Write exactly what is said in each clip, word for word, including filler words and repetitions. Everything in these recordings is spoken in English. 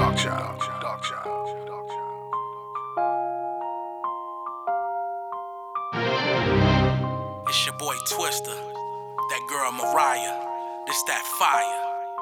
Darkchild. Darkchild. It's your boy Twister, that girl Mariah, this that fire.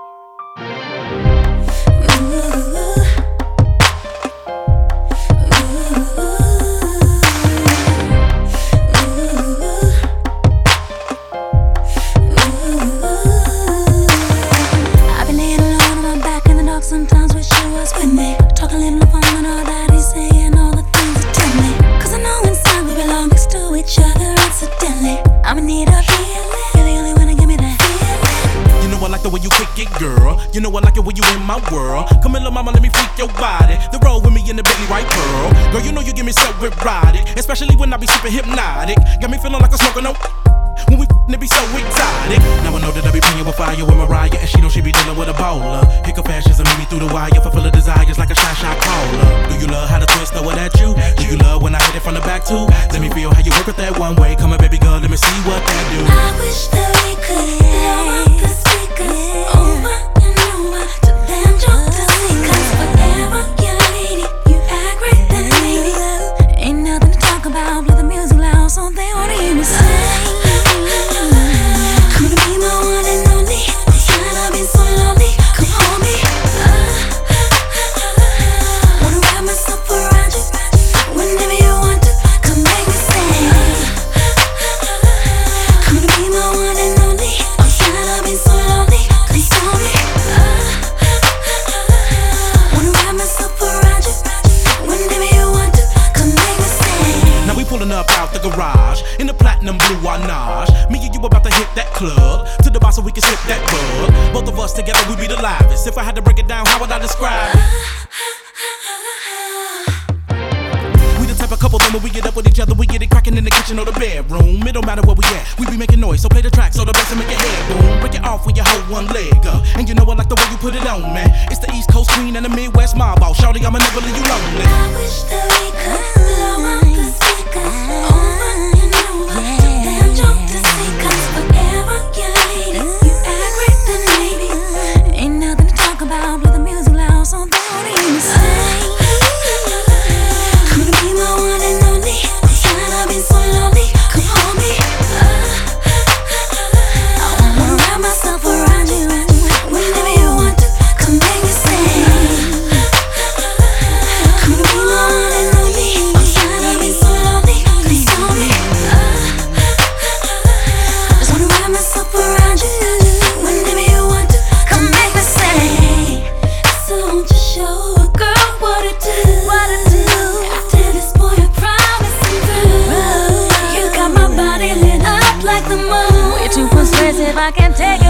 I've been laying alone on my back in the dark, sometimes wish you was with me. Talking a little phone and all that he's saying, all the things he tell me. Cause I know inside we belong next to each other accidentally. I'ma need a feeling, you're the only one to give me that feeling. You know I like the way you kick it, girl. You know I like it when you in my world. Come in, little mama, let me freak your body. The roll with me in the baby white pearl. Girl, you know you give me so erotic, especially when I be super hypnotic. Got me feeling like I'm smoking no. When we f***ing, it be so exotic. Now I know that I be playing with fire with Mariah, and she know she be dealing with a bowler. Pick up fashions and meet me through the wire, fulfill her desires like a shot shot caller. Do you love how the twist throw it at you? Do you love when I hit it from the back too? Let me feel how you work it that one way. Come on, baby girl, let me see what that do. I wish that we could hear the speakers over and over till them drunk to see. Cause forever you're a lady, you act right then maybe. Ain't nothing to talk about, play the music loud so they wanna hear me sing. Come to be my one and only, inside I've been so lonely. Come hold me, wanna wrap myself around you whenever you want to. Come make me sing. Come to be my one and only, inside I've been so lonely. Console me, wanna wrap myself around you whenever you want to. Come make me sing. Now we pulling up out the garage in the platinum blue Arnage. Me and you about to hit that club to the bar so we can sip that bug. Both of us together we be the livest. If I had to break it down, how would I describe it? We the type of couple that when we get up with each other, we get it cracking in the kitchen or the bedroom. It don't matter where we at, we be making noise. So play the track so the bass and make your head boom. Break it off when you hold one leg up, and you know I like the way you put it on, man. It's the East Coast queen and the Midwest mob boss. Shawty, I'ma never leave you lonely. I wish that we could blow out the speakers over and over till them drunk to see. Cause forever you're a lady, you act right then maybe. Ain't nothing to talk about, play the music loud so they wanna hear me sing. Come to be my one and only, inside I've been so lonely. Come hold me, I wanna wrap myself around you whenever you want to. Come make me sing. Come to be my one and only, inside I've been so lonely. Console me, just wanna wrap myself around you whenever you want to. Come make me sing. So won't you show a girl what to do? What to do? After this boy, I promise I'm through. You got my body lit up like the moon. Way too persuasive, I can't take